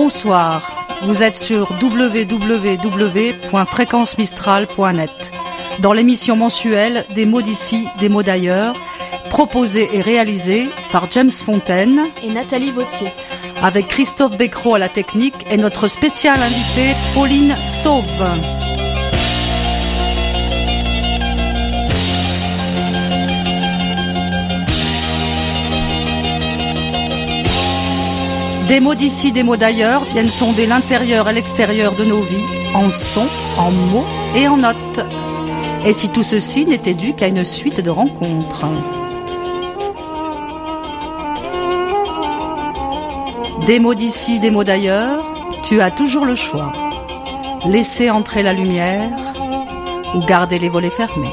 Bonsoir, vous êtes sur www.fréquencemistral.net dans l'émission mensuelle des mots d'ici, des mots d'ailleurs, proposée et réalisée par James Fontaine et Nathalie Vautier, avec Christophe Becquerot à la technique et notre spéciale invitée Pauline Sauve. Des mots d'ici, des mots d'ailleurs viennent sonder l'intérieur et l'extérieur de nos vies, en sons, en mots et en notes. Et si tout ceci n'était dû qu'à une suite de rencontres. Des mots d'ici, des mots d'ailleurs, tu as toujours le choix. Laisser entrer la lumière ou garder les volets fermés.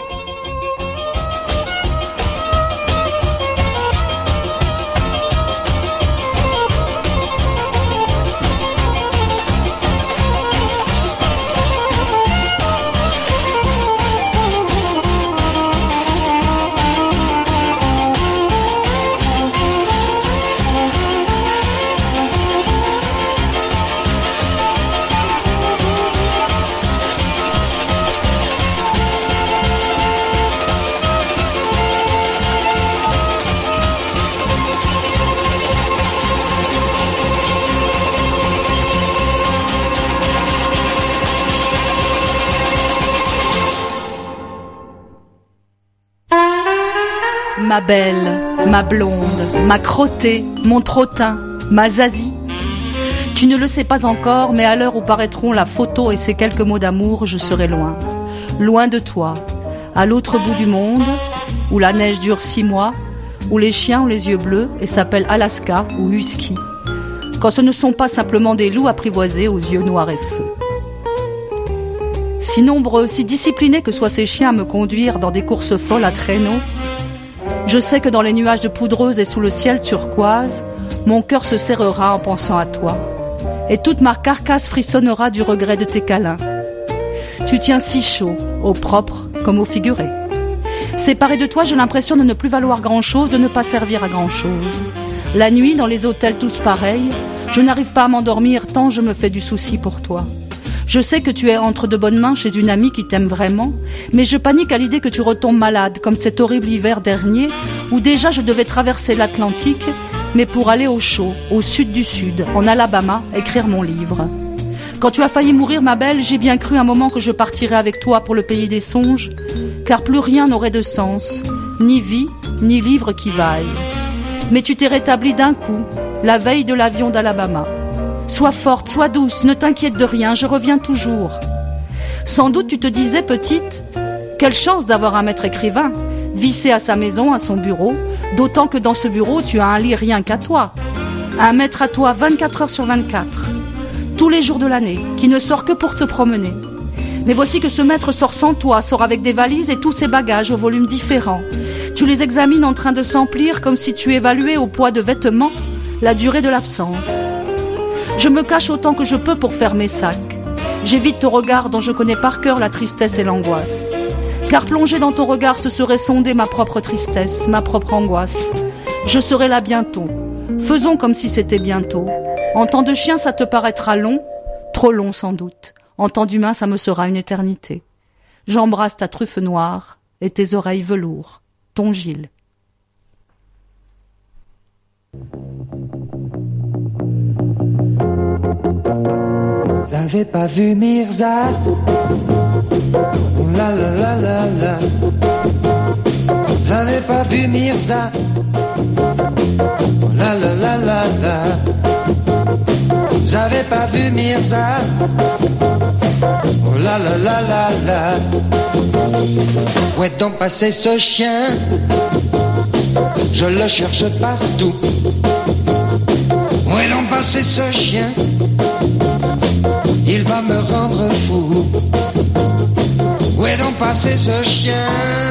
Ma belle, ma blonde, ma crottée, mon trottin, ma zazie. Tu ne le sais pas encore, mais à l'heure où paraîtront la photo et ces quelques mots d'amour, je serai loin. Loin de toi, à l'autre bout du monde, où la neige dure 6 mois, où les chiens ont les yeux bleus et s'appellent Alaska ou Husky. Quand ce ne sont pas simplement des loups apprivoisés aux yeux noirs et feu. Si nombreux, si disciplinés que soient ces chiens à me conduire dans des courses folles à traîneau, je sais que dans les nuages de poudreuse et sous le ciel turquoise, mon cœur se serrera en pensant à toi. Et toute ma carcasse frissonnera du regret de tes câlins. Tu tiens si chaud, au propre comme au figuré. Séparé de toi, j'ai l'impression de ne plus valoir grand-chose, de ne pas servir à grand-chose. La nuit, dans les hôtels tous pareils, je n'arrive pas à m'endormir tant je me fais du souci pour toi. Je sais que tu es entre de bonnes mains chez une amie qui t'aime vraiment, mais je panique à l'idée que tu retombes malade, comme cet horrible hiver dernier, où déjà je devais traverser l'Atlantique, mais pour aller au chaud, au sud du sud, en Alabama, écrire mon livre. Quand tu as failli mourir, ma belle, j'ai bien cru un moment que je partirais avec toi pour le pays des songes, car plus rien n'aurait de sens, ni vie, ni livre qui vaille. Mais tu t'es rétablie d'un coup, la veille de l'avion d'Alabama. Sois forte, sois douce, ne t'inquiète de rien, je reviens toujours. Sans doute tu te disais, petite, quelle chance d'avoir un maître écrivain, vissé à sa maison, à son bureau, d'autant que dans ce bureau tu as un lit rien qu'à toi. Un maître à toi 24 heures sur 24, tous les jours de l'année, qui ne sort que pour te promener. Mais voici que ce maître sort sans toi, sort avec des valises et tous ses bagages au volume différent. Tu les examines en train de s'emplir comme si tu évaluais au poids de vêtements la durée de l'absence. Je me cache autant que je peux pour faire mes sacs. J'évite ton regard dont je connais par cœur la tristesse et l'angoisse. Car plonger dans ton regard, ce serait sonder ma propre tristesse, ma propre angoisse. Je serai là bientôt. Faisons comme si c'était bientôt. En temps de chien, ça te paraîtra long, trop long sans doute. En temps d'humain, ça me sera une éternité. J'embrasse ta truffe noire et tes oreilles velours. Ton Gilles. J'avais pas vu Mirza. La la la la la. J'avais pas vu Mirza. La la la la la. J'avais pas vu Mirza. La la la la la. Où est donc passé ce chien? Je le cherche partout. Où est donc passé ce chien? Il va me rendre fou. Où est donc passé ce chien?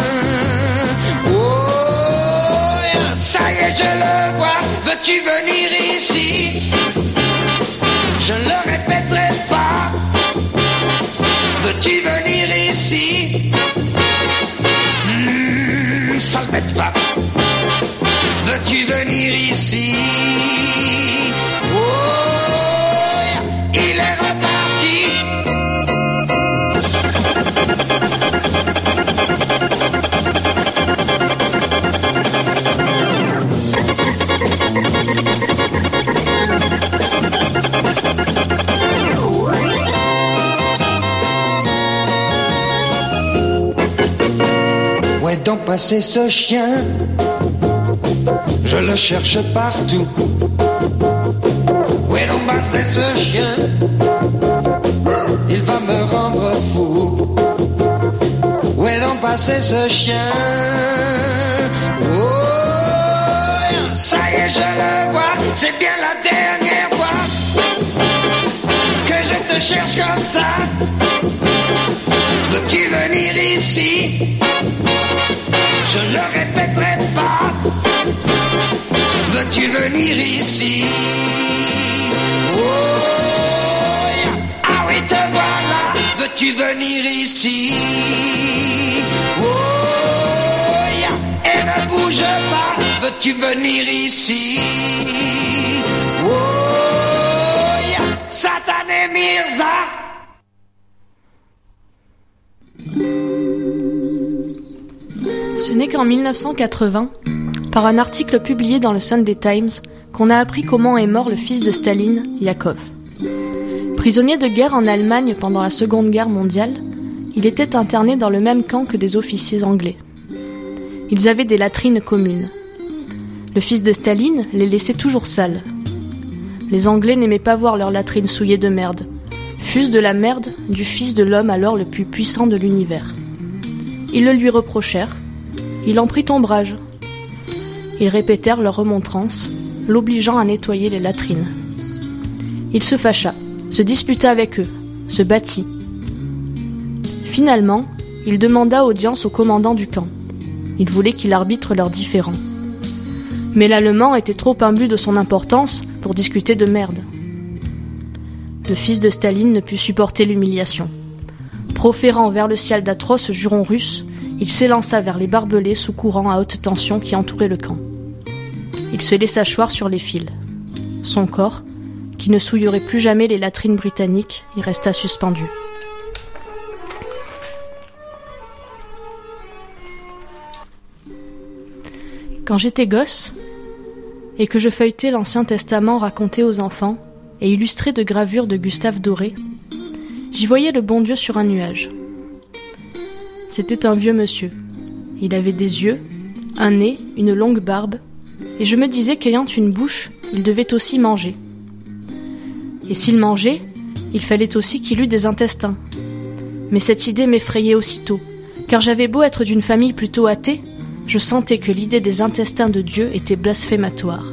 Oh, ça y est, je le vois. Veux-tu venir ici? Je ne le répéterai pas. Veux-tu venir ici? Sale bête va. Veux-tu venir ici? Oh, Où est donc passé ce chien? Je le cherche partout. Où est donc passé ce chien? Il va me rendre fou. Où est donc passé ce chien? Oh, ça y est, je le vois. C'est bien la dernière fois que je te cherche comme ça. Veux-tu venir ici? Je ne le répéterai pas. Veux-tu venir ici? Oh, yeah. Ah oui, te voilà. Veux-tu venir ici? Oh, yeah. Et ne bouge pas. Veux-tu venir ici? Oh, yeah. Satané Mirza. Ce n'est qu'en 1980, par un article publié dans le Sunday Times, qu'on a appris comment est mort le fils de Staline, Yakov. Prisonnier de guerre en Allemagne pendant la Seconde Guerre mondiale, il était interné dans le même camp que des officiers anglais. Ils avaient des latrines communes. Le fils de Staline les laissait toujours sales. Les Anglais n'aimaient pas voir leurs latrines souillées de merde, fût-ce de la merde du fils de l'homme alors le plus puissant de l'univers. Ils le lui reprochèrent. Il en prit ombrage. Ils répétèrent leur remontrance, l'obligeant à nettoyer les latrines. Il se fâcha, se disputa avec eux, se battit. Finalement, il demanda audience au commandant du camp. Il voulait qu'il arbitre leurs différends. Mais l'Allemand était trop imbu de son importance pour discuter de merde. Le fils de Staline ne put supporter l'humiliation. Proférant vers le ciel d'atroces jurons russes, il s'élança vers les barbelés sous courant à haute tension qui entouraient le camp. Il se laissa choir sur les fils. Son corps, qui ne souillerait plus jamais les latrines britanniques, y resta suspendu. Quand j'étais gosse, et que je feuilletais l'Ancien Testament raconté aux enfants et illustré de gravures de Gustave Doré, j'y voyais le bon Dieu sur un nuage. C'était un vieux monsieur. Il avait des yeux, un nez, une longue barbe, et je me disais qu'ayant une bouche, il devait aussi manger. Et s'il mangeait, il fallait aussi qu'il eût des intestins. Mais cette idée m'effrayait aussitôt, car j'avais beau être d'une famille plutôt athée, je sentais que l'idée des intestins de Dieu était blasphématoire.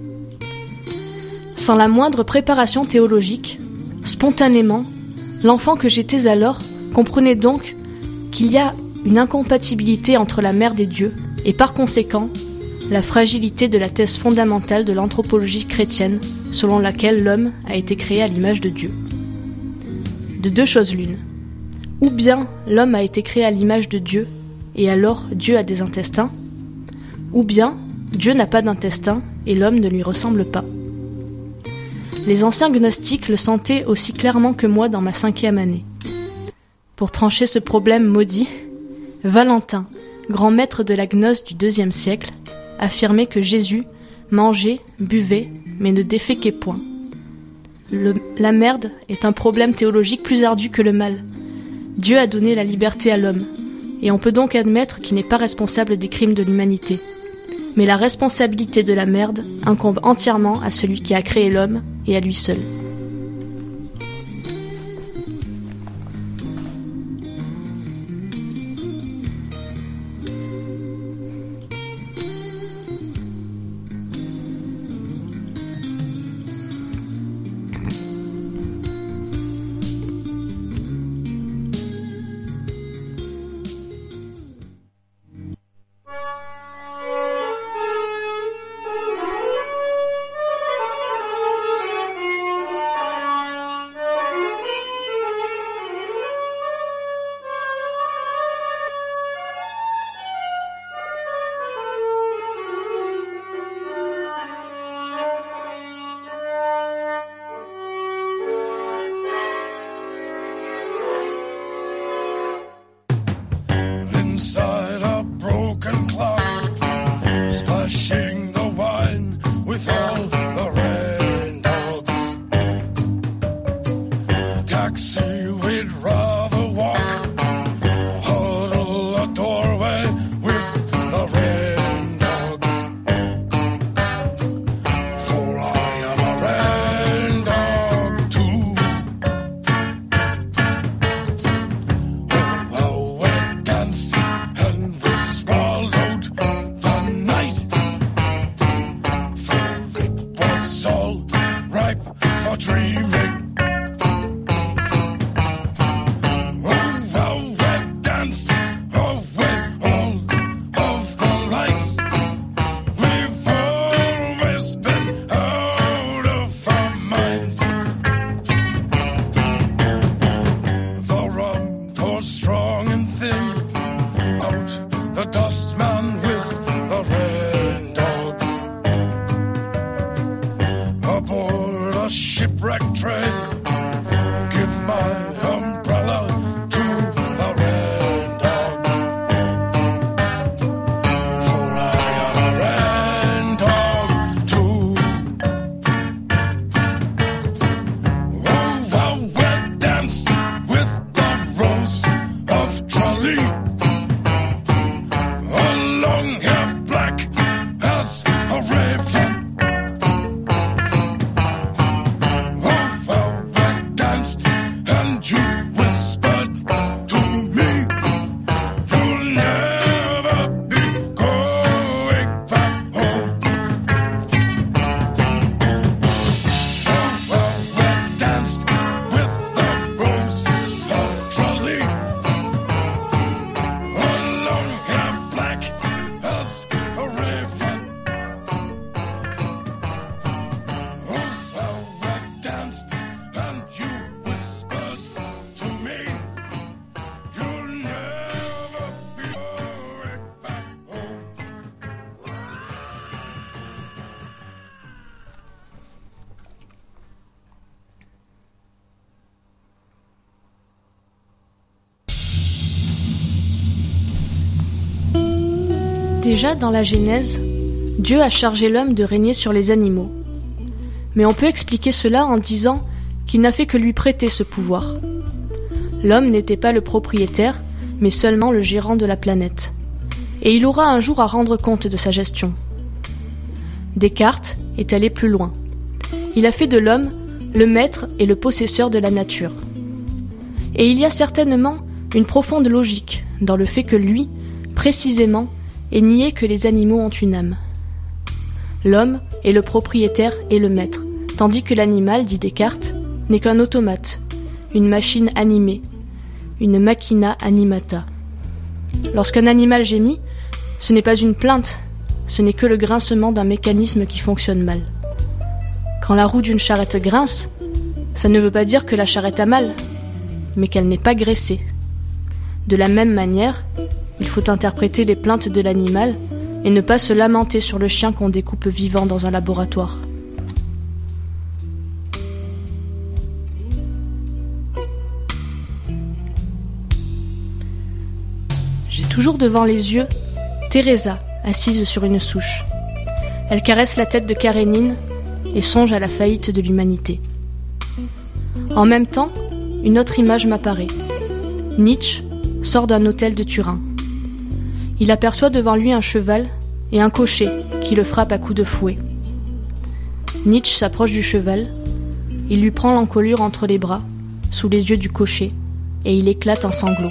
Sans la moindre préparation théologique, spontanément, l'enfant que j'étais alors comprenait donc qu'il y a une incompatibilité entre la mère des dieux et par conséquent la fragilité de la thèse fondamentale de l'anthropologie chrétienne selon laquelle l'homme a été créé à l'image de Dieu. De deux choses l'une. Ou bien l'homme a été créé à l'image de Dieu et alors Dieu a des intestins, ou bien Dieu n'a pas d'intestins et l'homme ne lui ressemble pas. Les anciens gnostiques le sentaient aussi clairement que moi dans ma 5e année. Pour trancher ce problème maudit, Valentin, grand maître de la gnose du IIe siècle, affirmait que Jésus mangeait, buvait, mais ne déféquait point. La merde est un problème théologique plus ardu que le mal. Dieu a donné la liberté à l'homme, et on peut donc admettre qu'il n'est pas responsable des crimes de l'humanité. Mais la responsabilité de la merde incombe entièrement à celui qui a créé l'homme et à lui seul. the dustman with the red dogs. Aboard a shipwrecked train, give my umbrella to the red dogs. For I am a red dog too. Oh, how we danced with the rose of Tralee. Her long hair black as a raven. Oh, how we danced and you whispered to me, you'll never be going back home. Oh, how we danced with the rose of Tralee. Her long hair black as a raven. Oh, how we danced and you whispered to me, you'll never be going back home. Déjà dans la Genèse, Dieu a chargé l'homme de régner sur les animaux. Mais on peut expliquer cela en disant qu'il n'a fait que lui prêter ce pouvoir. L'homme n'était pas le propriétaire, mais seulement le gérant de la planète. Et il aura un jour à rendre compte de sa gestion. Descartes est allé plus loin. Il a fait de l'homme le maître et le possesseur de la nature. Et il y a certainement une profonde logique dans le fait que lui, précisément, ait nié que les animaux ont une âme. L'homme est le propriétaire et le maître, tandis que l'animal, dit Descartes, n'est qu'un automate, une machine animée, une machina animata. Lorsqu'un animal gémit, ce n'est pas une plainte, ce n'est que le grincement d'un mécanisme qui fonctionne mal. Quand la roue d'une charrette grince, ça ne veut pas dire que la charrette a mal, mais qu'elle n'est pas graissée. De la même manière, il faut interpréter les plaintes de l'animal et ne pas se lamenter sur le chien qu'on découpe vivant dans un laboratoire. J'ai toujours devant les yeux Teresa, assise sur une souche. Elle caresse la tête de Karénine et songe à la faillite de l'humanité. En même temps, une autre image m'apparaît. Nietzsche sort d'un hôtel de Turin. Il aperçoit devant lui un cheval et un cocher qui le frappe à coups de fouet. Nietzsche s'approche du cheval, il lui prend l'encolure entre les bras, sous les yeux du cocher, et il éclate en sanglots.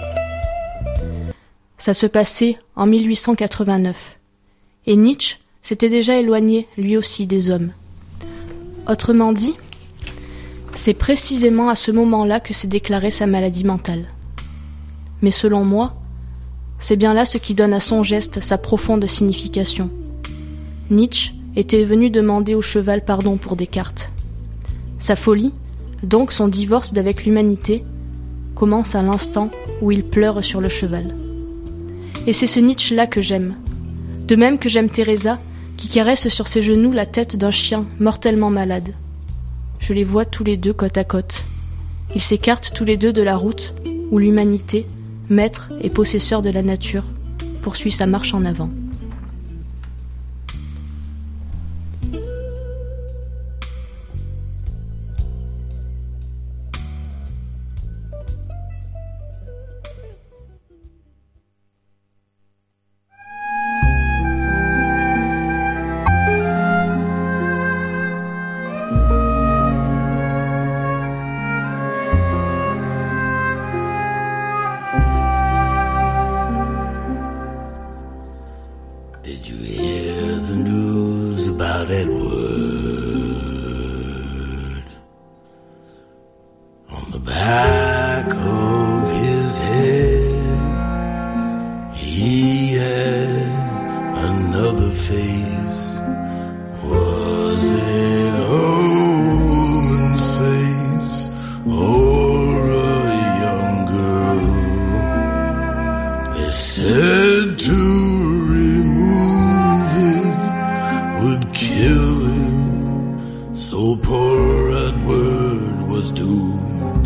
Ça se passait en 1889, et Nietzsche s'était déjà éloigné, lui aussi, des hommes. Autrement dit, c'est précisément à ce moment-là que s'est déclarée sa maladie mentale. Mais selon moi, c'est bien là ce qui donne à son geste sa profonde signification. Nietzsche était venu demander au cheval pardon pour Descartes. Sa folie, donc son divorce d'avec l'humanité, commence à l'instant où il pleure sur le cheval. Et c'est ce Nietzsche-là que j'aime. De même que j'aime Teresa, qui caresse sur ses genoux la tête d'un chien mortellement malade. Je les vois tous les deux côte à côte. Ils s'écartent tous les deux de la route où l'humanité, maître et possesseur de la nature, poursuit sa marche en avant. Did you hear the news about Edward? On the back of his head, he had another face. Was it a woman's face or a young girl? They said to remove it would kill him, so poor Edward was doomed.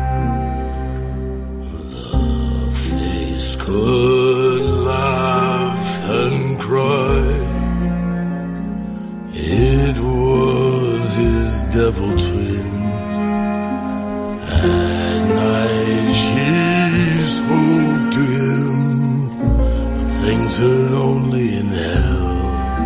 The face could laugh and cry. It was his devil twin. At night she spoke to him of things heard only in hell.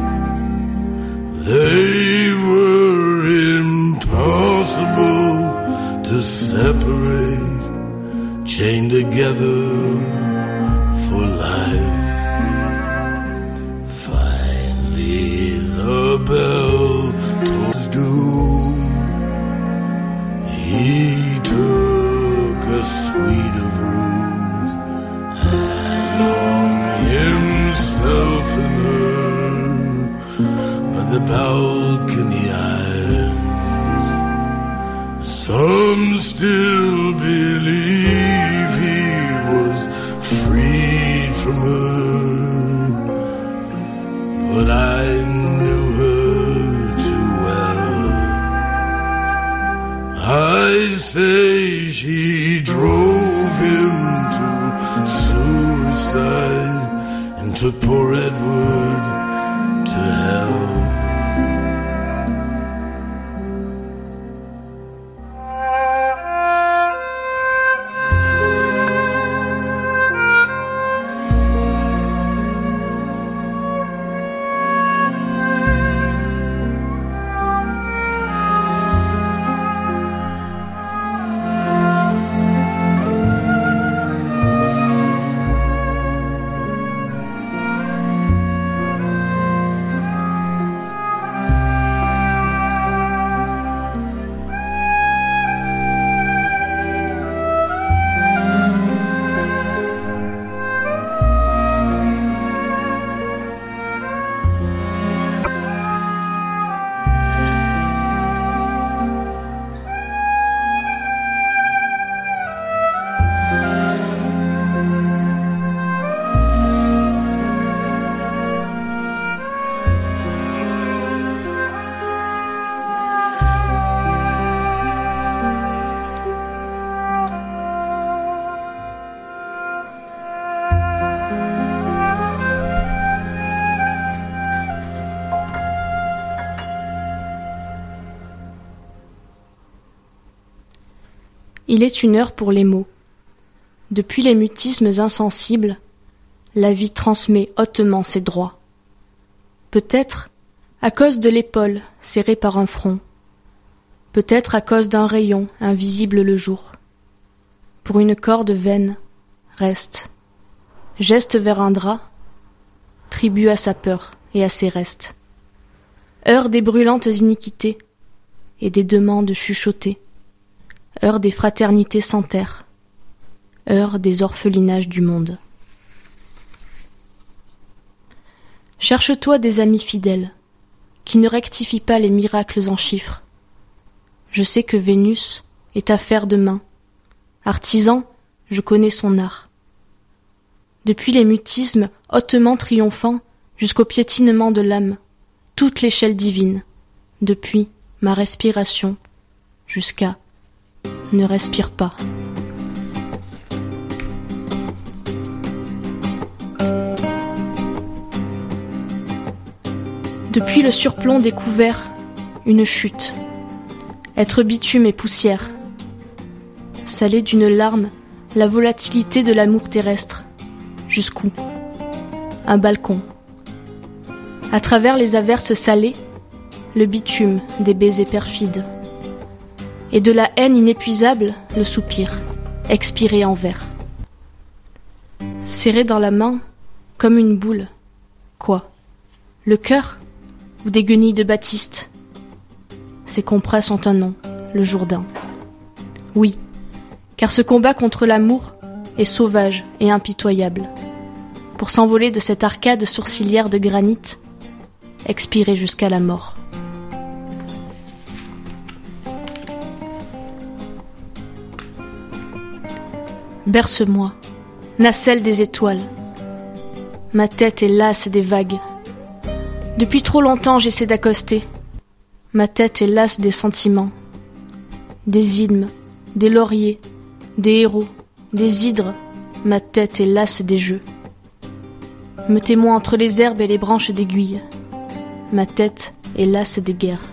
They were impossible to separate, chained together for life. Finally the bell told his doom. He took a suite of rooms and hung himself in her by the balcony irons. Some still believe he was freed from her, but I knew her too well. I say she drove him to suicide and took poor Edward to hell. Il est une heure pour les mots. Depuis les mutismes insensibles, la vie transmet hautement ses droits. Peut-être à cause de l'épaule serrée par un front, peut-être à cause d'un rayon invisible le jour. Pour une corde vaine, reste, geste vers un drap, tribut à sa peur et à ses restes. Heure des brûlantes iniquités et des demandes chuchotées, heure des fraternités sans terre, heure des orphelinages du monde. Cherche-toi des amis fidèles, qui ne rectifient pas les miracles en chiffres. Je sais que Vénus est affaire de main. Artisan, je connais son art. Depuis les mutismes hautement triomphants jusqu'au piétinement de l'âme, toute l'échelle divine, depuis ma respiration jusqu'à ne respire pas. Depuis le surplomb découvert, une chute, être bitume et poussière, saler d'une larme la volatilité de l'amour terrestre, jusqu'où? Un balcon. À travers les averses salées, le bitume des baisers perfides. Et de la haine inépuisable, le soupir, expiré en verre. Serré dans la main, comme une boule. Quoi? Le cœur? Ou des guenilles de Baptiste? Ces compresses ont un nom, le Jourdain. Oui, car ce combat contre l'amour est sauvage et impitoyable. Pour s'envoler de cette arcade sourcilière de granit, expirer jusqu'à la mort. Berce-moi, nacelle des étoiles. Ma tête est lasse des vagues. Depuis trop longtemps j'essaie d'accoster. Ma tête est lasse des sentiments. Des hymnes, des lauriers, des héros, des hydres. Ma tête est lasse des jeux. Mettez-moi entre les herbes et les branches d'aiguille. Ma tête est lasse des guerres.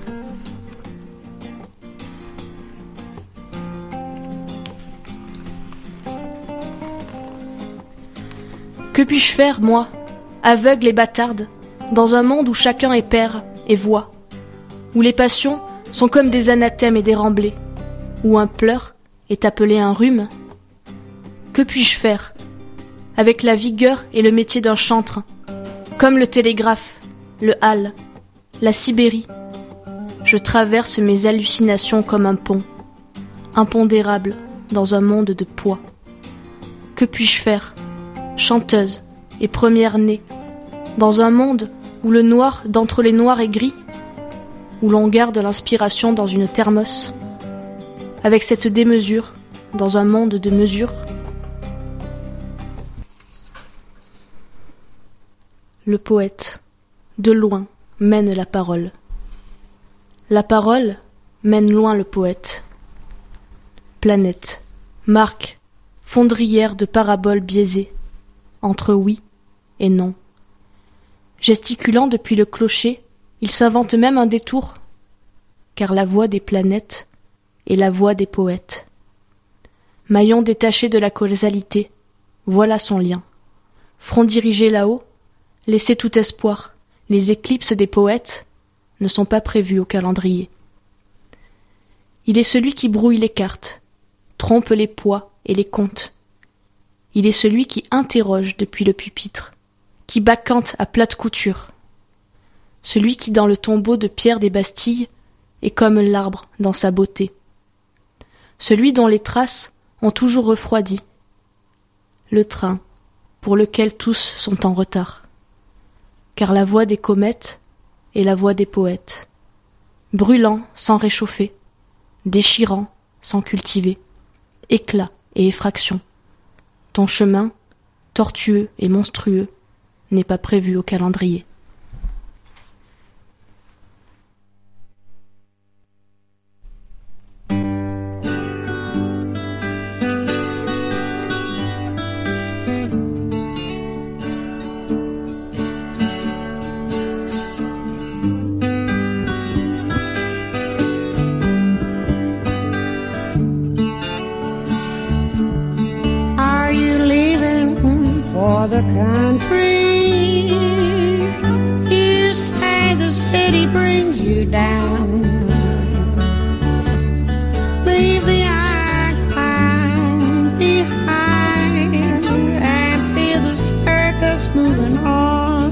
Que puis-je faire, moi, aveugle et bâtarde, dans un monde où chacun est père et voix, où les passions sont comme des anathèmes et des remblais, où un pleur est appelé un rhume? Que puis-je faire, avec la vigueur et le métier d'un chantre, comme le télégraphe, le hall, la Sibérie? Je traverse mes hallucinations comme un pont, impondérable dans un monde de poids. Que puis-je faire, chanteuse et première-née, dans un monde où le noir d'entre les noirs est gris, où l'on garde l'inspiration dans une thermos, avec cette démesure dans un monde de mesures? Le poète, de loin, mène la parole. La parole mène loin le poète. Planète, marque, fondrière de paraboles biaisées, entre oui et non. Gesticulant depuis le clocher, il s'invente même un détour, car la voix des planètes est la voix des poètes. Maillon détaché de la causalité, voilà son lien. Front dirigé là-haut, laissez tout espoir, les éclipses des poètes ne sont pas prévues au calendrier. Il est celui qui brouille les cartes, trompe les poids et les comptes. Il est celui qui interroge depuis le pupitre, qui bacchante à plate couture. Celui qui dans le tombeau de pierre des Bastilles est comme l'arbre dans sa beauté. Celui dont les traces ont toujours refroidi. Le train pour lequel tous sont en retard. Car la voix des comètes est la voix des poètes. Brûlant sans réchauffer, déchirant sans cultiver, éclat et effraction. Ton chemin, tortueux et monstrueux, n'est pas prévu au calendrier. The country, you say the city brings you down. Leave the icon behind and feel the circus moving on.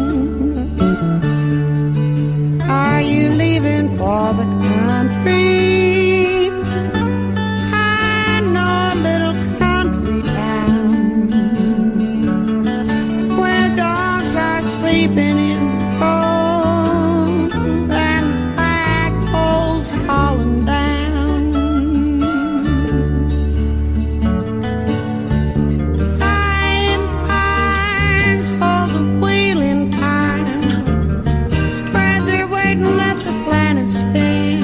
Are you leaving for the country? I know a little country town sleeping in home and the flagpoles falling down. Fine pines hold the wheel in time, spread their weight and let the planet spin.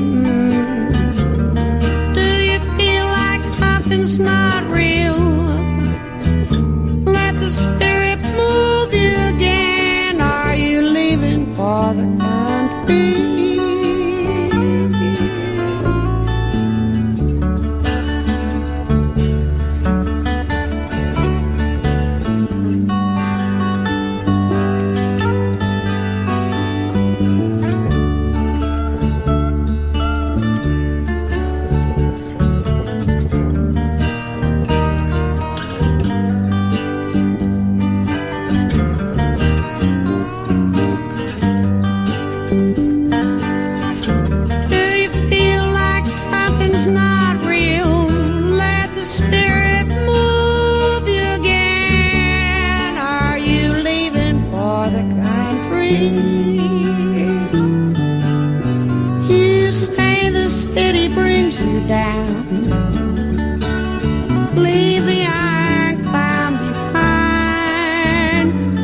Do you feel like something's not real? Let the spirit move you again. For the country. You say the city brings you down. Leave the iron cloud behind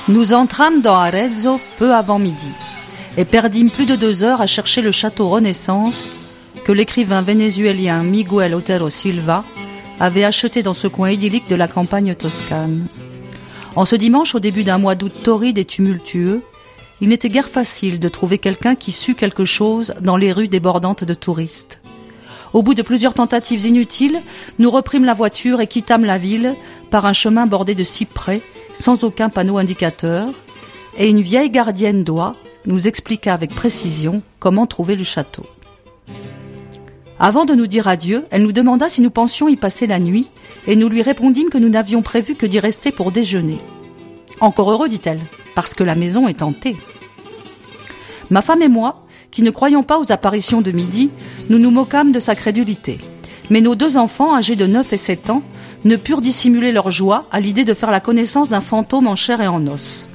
Nous entrâmes dans Arezzo peu avant midi et perdîmes plus de 2 heures à chercher le château Renaissance que l'écrivain vénézuélien Miguel Otero Silva avait acheté dans ce coin idyllique de la campagne toscane. En ce dimanche, au début d'un mois d'août torride et tumultueux, il n'était guère facile de trouver quelqu'un qui sût quelque chose dans les rues débordantes de touristes. Au bout de plusieurs tentatives inutiles, nous reprîmes la voiture et quittâmes la ville par un chemin bordé de cyprès, sans aucun panneau indicateur, et une vieille gardienne d'oie nous expliqua avec précision comment trouver le château. Avant de nous dire adieu, elle nous demanda si nous pensions y passer la nuit, et nous lui répondîmes que nous n'avions prévu que d'y rester pour déjeuner. « Encore heureux, dit-elle, parce que la maison est hantée. » Ma femme et moi, qui ne croyons pas aux apparitions de midi, nous nous moquâmes de sa crédulité. Mais nos 2 enfants, âgés de 9 et 7 ans, ne purent dissimuler leur joie à l'idée de faire la connaissance d'un fantôme en chair et en os.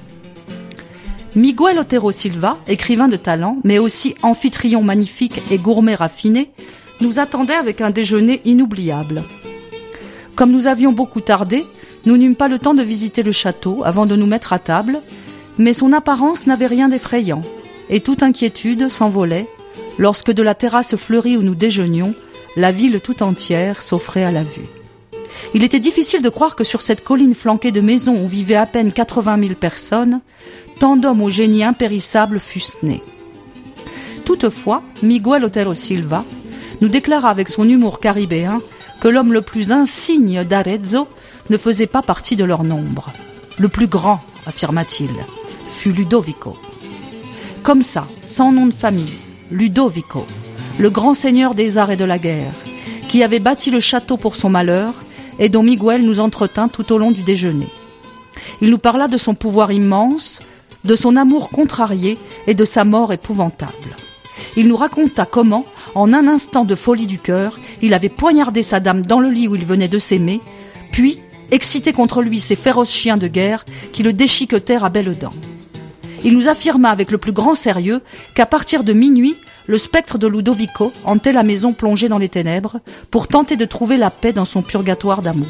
Miguel Otero Silva, écrivain de talent, mais aussi amphitryon magnifique et gourmet raffiné, nous attendait avec un déjeuner inoubliable. Comme nous avions beaucoup tardé, nous n'eûmes pas le temps de visiter le château avant de nous mettre à table, mais son apparence n'avait rien d'effrayant, et toute inquiétude s'envolait lorsque de la terrasse fleurie où nous déjeunions, la ville tout entière s'offrait à la vue. Il était difficile de croire que sur cette colline flanquée de maisons où vivaient à peine 80 000 personnes, tant d'hommes au génie impérissable fussent nés. Toutefois, Miguel Otero Silva nous déclara avec son humour caribéen que l'homme le plus insigne d'Arezzo ne faisait pas partie de leur nombre. Le plus grand, affirma-t-il, fut Ludovico. Comme ça, sans nom de famille, Ludovico, le grand seigneur des arts et de la guerre, qui avait bâti le château pour son malheur et dont Miguel nous entretint tout au long du déjeuner. Il nous parla de son pouvoir immense, de son amour contrarié et de sa mort épouvantable. Il nous raconta comment, en un instant de folie du cœur, il avait poignardé sa dame dans le lit où il venait de s'aimer, puis excité contre lui ces féroces chiens de guerre qui le déchiquetèrent à belles dents. Il nous affirma avec le plus grand sérieux qu'à partir de minuit, le spectre de Ludovico hantait la maison plongée dans les ténèbres pour tenter de trouver la paix dans son purgatoire d'amour.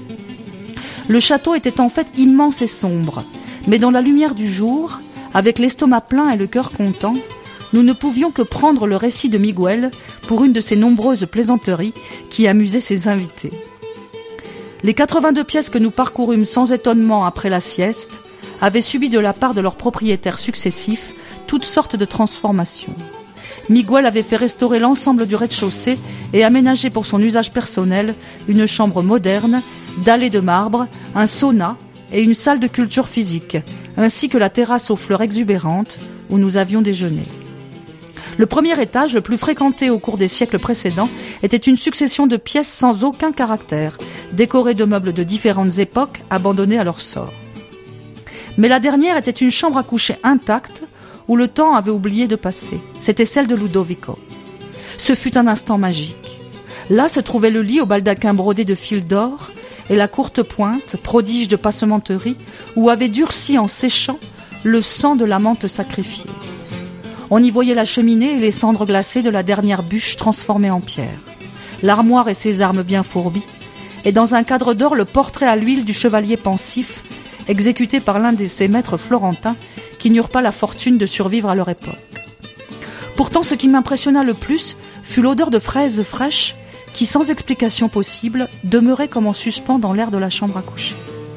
Le château était en fait immense et sombre, mais dans la lumière du jour, avec l'estomac plein et le cœur content, nous ne pouvions que prendre le récit de Miguel pour une de ces nombreuses plaisanteries qui amusaient ses invités. Les 82 pièces que nous parcourûmes sans étonnement après la sieste avaient subi de la part de leurs propriétaires successifs toutes sortes de transformations. Miguel avait fait restaurer l'ensemble du rez-de-chaussée et aménager pour son usage personnel une chambre moderne, dallée de marbre, un sauna et une salle de culture physique, ainsi que la terrasse aux fleurs exubérantes où nous avions déjeuné. Le premier étage, le plus fréquenté au cours des siècles précédents, était une succession de pièces sans aucun caractère, décorées de meubles de différentes époques, abandonnés à leur sort. Mais la dernière était une chambre à coucher intacte, où le temps avait oublié de passer. C'était celle de Ludovico. Ce fut un instant magique. Là se trouvait le lit au baldaquin brodé de fil d'or et la courte pointe, prodige de passementerie, où avait durci en séchant le sang de l'amante sacrifiée. On y voyait la cheminée et les cendres glacées de la dernière bûche transformée en pierre, l'armoire et ses armes bien fourbies, et dans un cadre d'or le portrait à l'huile du chevalier pensif, exécuté par l'un de ses maîtres florentins qui n'eurent pas la fortune de survivre à leur époque. Pourtant, ce qui m'impressionna le plus fut l'odeur de fraises fraîches qui, sans explication possible, demeurait comme en suspens dans l'air de la chambre à coucher.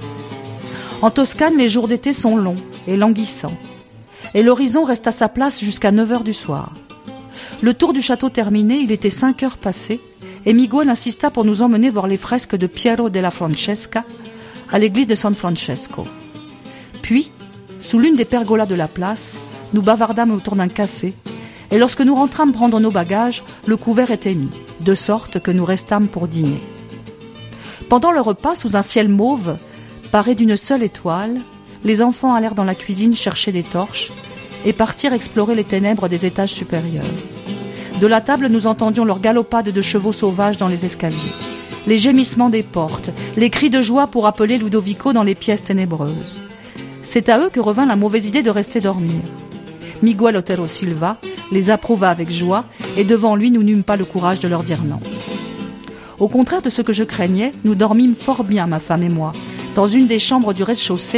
En Toscane, les jours d'été sont longs et languissants, et l'horizon reste à sa place jusqu'à 9 heures du soir. Le tour du château terminé, il était 5 heures passées, et Miguel insista pour nous emmener voir les fresques de Piero della Francesca à l'église de San Francesco. Puis, sous l'une des pergolas de la place, nous bavardâmes autour d'un café, et lorsque nous rentrâmes prendre nos bagages, le couvert était mis, de sorte que nous restâmes pour dîner. Pendant le repas, sous un ciel mauve, paré d'une seule étoile, les enfants allèrent dans la cuisine chercher des torches et partirent explorer les ténèbres des étages supérieurs. De la table, nous entendions leurs galopades de chevaux sauvages dans les escaliers, les gémissements des portes, les cris de joie pour appeler Ludovico dans les pièces ténébreuses. C'est à eux que revint la mauvaise idée de rester dormir. Miguel Otero Silva les approuva avec joie et devant lui, nous n'eûmes pas le courage de leur dire non. Au contraire de ce que je craignais, nous dormîmes fort bien, ma femme et moi, dans une des chambres du rez-de-chaussée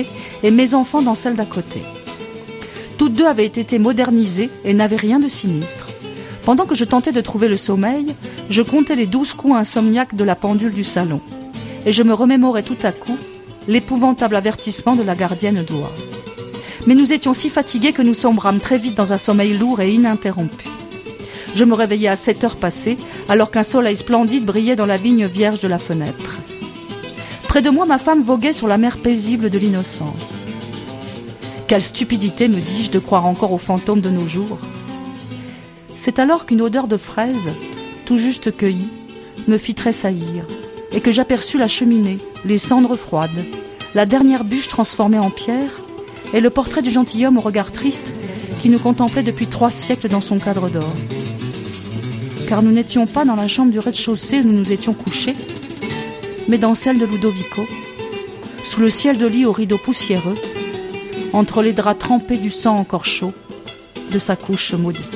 et mes enfants dans celle d'à côté. Toutes deux avaient été modernisées et n'avaient rien de sinistre. Pendant que je tentais de trouver le sommeil, je comptais les 12 coups insomniaques de la pendule du salon. Et je me remémorais tout à coup l'épouvantable avertissement de la gardienne d'Oie. Mais nous étions si fatigués que nous sombrâmes très vite dans un sommeil lourd et ininterrompu. Je me réveillais à 7 heures passées, alors qu'un soleil splendide brillait dans la vigne vierge de la fenêtre. Près de moi, ma femme voguait sur la mer paisible de l'innocence. Quelle stupidité, me dis-je, de croire encore aux fantômes de nos jours. C'est alors qu'une odeur de fraises, tout juste cueillie, me fit tressaillir, et que j'aperçus la cheminée, les cendres froides, la dernière bûche transformée en pierre, et le portrait du gentilhomme au regard triste qui nous contemplait depuis 3 siècles dans son cadre d'or. Car nous n'étions pas dans la chambre du rez-de-chaussée où nous nous étions couchés, mais dans celle de Ludovico, sous le ciel de lit aux rideaux poussiéreux, entre les draps trempés du sang encore chaud de sa couche maudite.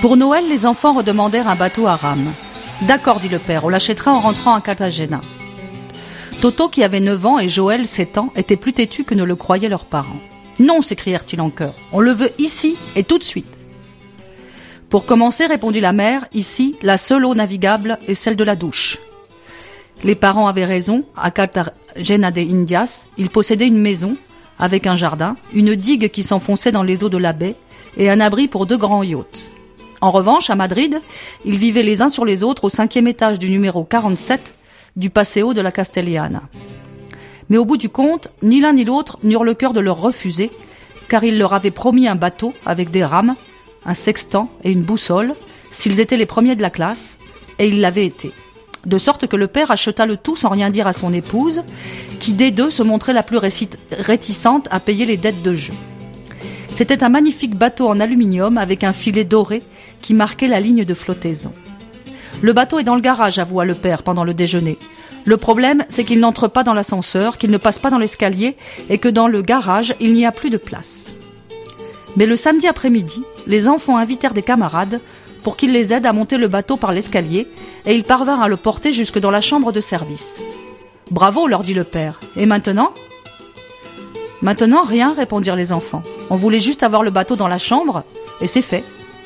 Pour Noël, les enfants redemandèrent un bateau à rames. D'accord, dit le père, on l'achètera en rentrant à Cartagena. Toto, qui avait 9 ans, et Joël, 7 ans, étaient plus têtus que ne le croyaient leurs parents. Non, s'écrièrent-ils en chœur, on le veut ici et tout de suite. Pour commencer, répondit la mère, ici, la seule eau navigable est celle de la douche. Les parents avaient raison, à Cartagena de Indias, ils possédaient une maison, avec un jardin, une digue qui s'enfonçait dans les eaux de la baie, et un abri pour 2 grands yachts. En revanche, à Madrid, ils vivaient les uns sur les autres au 5e étage du numéro 47 du Paseo de la Castellana. Mais au bout du compte, ni l'un ni l'autre n'eurent le cœur de leur refuser, car il leur avait promis un bateau avec des rames, un sextant et une boussole, s'ils étaient les premiers de la classe, et ils l'avaient été. De sorte que le père acheta le tout sans rien dire à son épouse, qui des deux se montrait la plus réticente à payer les dettes de jeu. C'était un magnifique bateau en aluminium avec un filet doré qui marquait la ligne de flottaison. Le bateau est dans le garage, avoua le père pendant le déjeuner. Le problème, c'est qu'il n'entre pas dans l'ascenseur, qu'il ne passe pas dans l'escalier et que dans le garage, il n'y a plus de place. Mais le samedi après-midi, les enfants invitèrent des camarades pour qu'ils les aident à monter le bateau par l'escalier et ils parvinrent à le porter jusque dans la chambre de service. « Bravo !» leur dit le père. « Et maintenant ?» « Maintenant, rien » répondirent les enfants. « On voulait juste avoir le bateau dans la chambre et c'est fait. »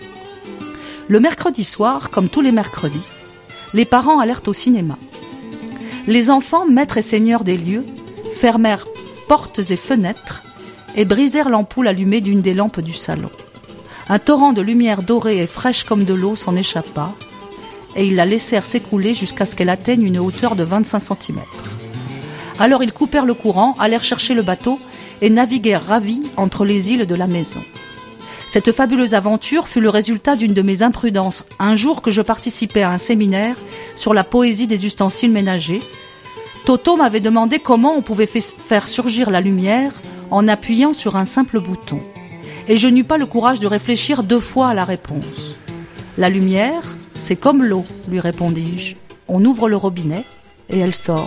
Le mercredi soir, comme tous les mercredis, les parents allèrent au cinéma. Les enfants, maîtres et seigneurs des lieux, fermèrent portes et fenêtres et brisèrent l'ampoule allumée d'une des lampes du salon. Un torrent de lumière dorée et fraîche comme de l'eau s'en échappa et ils la laissèrent s'écouler jusqu'à ce qu'elle atteigne une hauteur de 25 cm. Alors ils coupèrent le courant, allèrent chercher le bateau et naviguèrent ravis entre les îles de la maison. Cette fabuleuse aventure fut le résultat d'une de mes imprudences un jour que je participais à un séminaire sur la poésie des ustensiles ménagers. Toto m'avait demandé comment on pouvait faire surgir la lumière en appuyant sur un simple bouton. Et je n'eus pas le courage de réfléchir 2 fois à la réponse. La lumière, c'est comme l'eau, lui répondis-je. On ouvre le robinet et elle sort.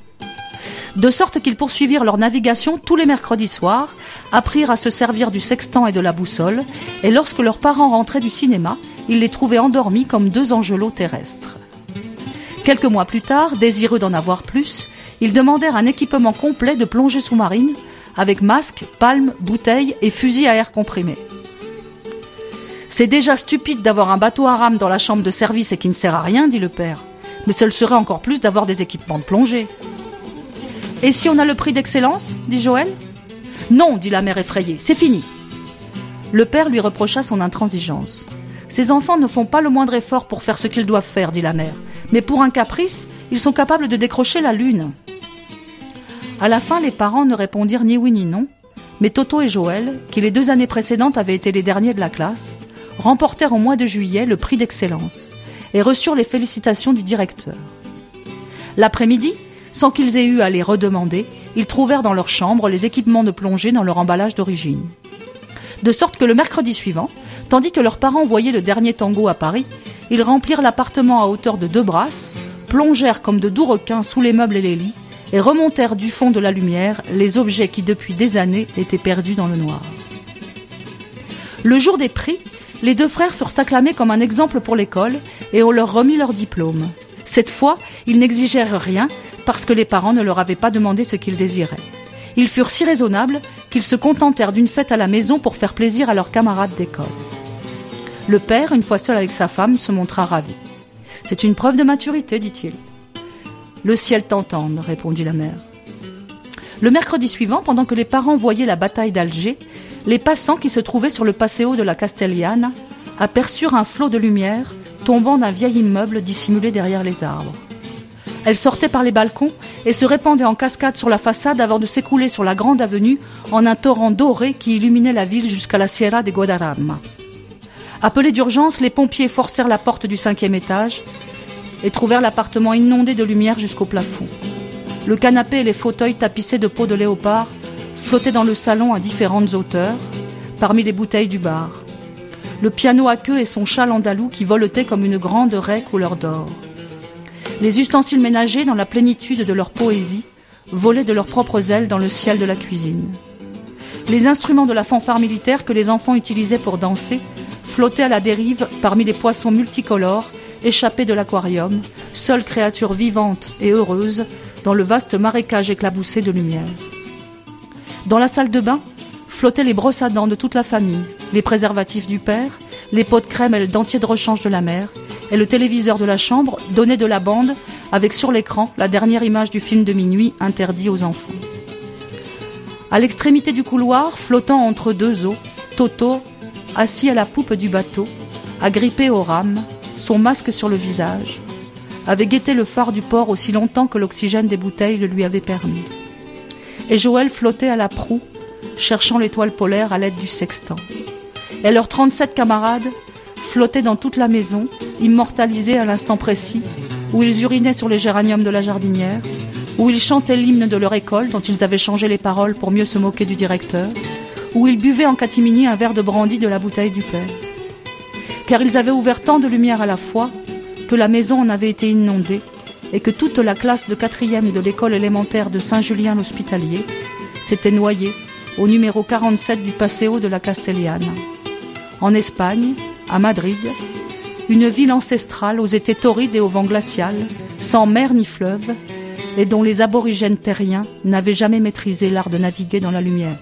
De sorte qu'ils poursuivirent leur navigation tous les mercredis soirs, apprirent à se servir du sextant et de la boussole, et lorsque leurs parents rentraient du cinéma, ils les trouvaient endormis comme 2 angelots terrestres. Quelques mois plus tard, désireux d'en avoir plus, ils demandèrent un équipement complet de plongée sous-marine, avec masque, palme, bouteille et fusil à air comprimé. « C'est déjà stupide d'avoir un bateau à rames dans la chambre de service et qui ne sert à rien, dit le père. Mais ce le serait encore plus d'avoir des équipements de plongée. » « Et si on a le prix d'excellence ?» dit Joël. « Non, dit la mère effrayée, c'est fini. » Le père lui reprocha son intransigeance. « Ces enfants ne font pas le moindre effort pour faire ce qu'ils doivent faire, dit la mère. Mais pour un caprice, ils sont capables de décrocher la lune. » À la fin, les parents ne répondirent ni oui ni non, mais Toto et Joël, qui les 2 années précédentes avaient été les derniers de la classe, remportèrent au mois de juillet le prix d'excellence et reçurent les félicitations du directeur. L'après-midi, sans qu'ils aient eu à les redemander, ils trouvèrent dans leur chambre les équipements de plongée dans leur emballage d'origine. De sorte que le mercredi suivant, tandis que leurs parents voyaient le dernier tango à Paris, ils remplirent l'appartement à hauteur de 2 brasses, plongèrent comme de doux requins sous les meubles et les lits, et remontèrent du fond de la lumière les objets qui depuis des années étaient perdus dans le noir. Le jour des prix, les 2 frères furent acclamés comme un exemple pour l'école et on leur remit leur diplôme. Cette fois, ils n'exigèrent rien parce que les parents ne leur avaient pas demandé ce qu'ils désiraient. Ils furent si raisonnables qu'ils se contentèrent d'une fête à la maison pour faire plaisir à leurs camarades d'école. Le père, une fois seul avec sa femme, se montra ravi. « C'est une preuve de maturité, dit-il. »« Le ciel t'entende, répondit la mère. » Le mercredi suivant, pendant que les parents voyaient la bataille d'Alger, les passants qui se trouvaient sur le Paseo de la Castellana aperçurent un flot de lumière tombant d'un vieil immeuble dissimulé derrière les arbres. Elle sortait par les balcons et se répandait en cascade sur la façade avant de s'écouler sur la grande avenue en un torrent doré qui illuminait la ville jusqu'à la Sierra de Guadarrama. Appelés d'urgence, les pompiers forcèrent la porte du 5e étage et trouvèrent l'appartement inondé de lumière jusqu'au plafond. Le canapé et les fauteuils tapissés de peau de léopard flottaient dans le salon à différentes hauteurs, parmi les bouteilles du bar. Le piano à queue et son châle andalou qui voletaient comme une grande raie couleur d'or. Les ustensiles ménagers, dans la plénitude de leur poésie, volaient de leurs propres ailes dans le ciel de la cuisine. Les instruments de la fanfare militaire que les enfants utilisaient pour danser flottait à la dérive parmi les poissons multicolores échappés de l'aquarium, seule créature vivante et heureuse dans le vaste marécage éclaboussé de lumière. Dans la salle de bain, flottaient les brosses à dents de toute la famille, les préservatifs du père, les pots de crème et le dentier de rechange de la mère, et le téléviseur de la chambre donnait de la bande avec sur l'écran la dernière image du film de minuit interdit aux enfants. À l'extrémité du couloir, flottant entre deux eaux, Toto, assis à la poupe du bateau, agrippé aux rames, son masque sur le visage, avait guetté le phare du port aussi longtemps que l'oxygène des bouteilles le lui avait permis. Et Joël flottait à la proue, cherchant l'étoile polaire à l'aide du sextant. Et leurs 37 camarades flottaient dans toute la maison, immortalisés à l'instant précis, où ils urinaient sur les géraniums de la jardinière, où ils chantaient l'hymne de leur école dont ils avaient changé les paroles pour mieux se moquer du directeur, où ils buvaient en catimini un verre de brandy de la bouteille du père. Car ils avaient ouvert tant de lumière à la fois que la maison en avait été inondée et que toute la classe de 4e de l'école élémentaire de Saint-Julien-l'Hospitalier s'était noyée au numéro 47 du Paseo de la Castellana. En Espagne, à Madrid, une ville ancestrale aux étés torrides et au vent glacial, sans mer ni fleuve, et dont les aborigènes terriens n'avaient jamais maîtrisé l'art de naviguer dans la lumière.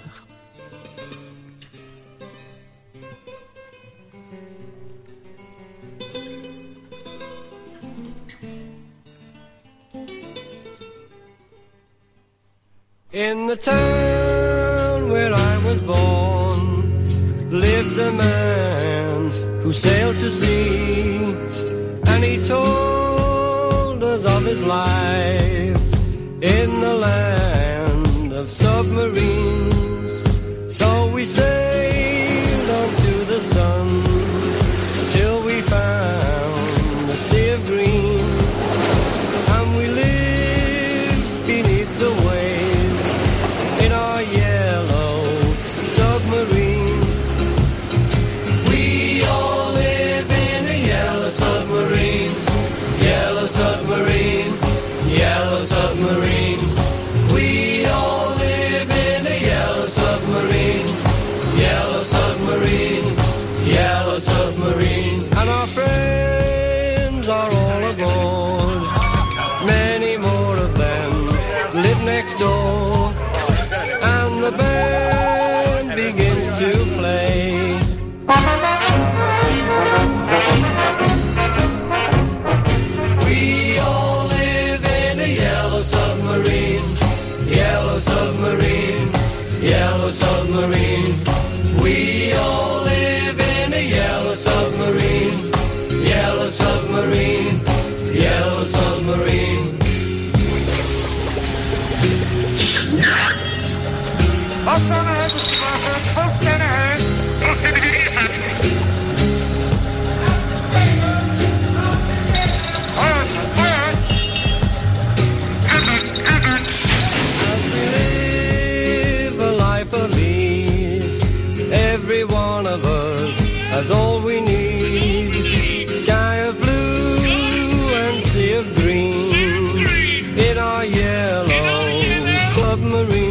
In the town where I was born lived a man who sailed to sea, and he told us of his life in the land of submarines. So we sailed on to the sun till we found the sea of green, and we lived beneath the waves in our yellow submarine. We all live in a yellow submarine, yellow submarine, yellow submarine. We all live in a yellow submarine, yellow submarine, yellow submarine. And our friends are all aboard, many more of them live next door, and the band begins to play. We all live in a yellow submarine, yellow submarine, yellow submarine. We all live in a yellow submarine, yellow submarine, yellow submarine. Live a life of ease. Every one of us has all we need. Sky of blue and sea of green in our yellow submarine.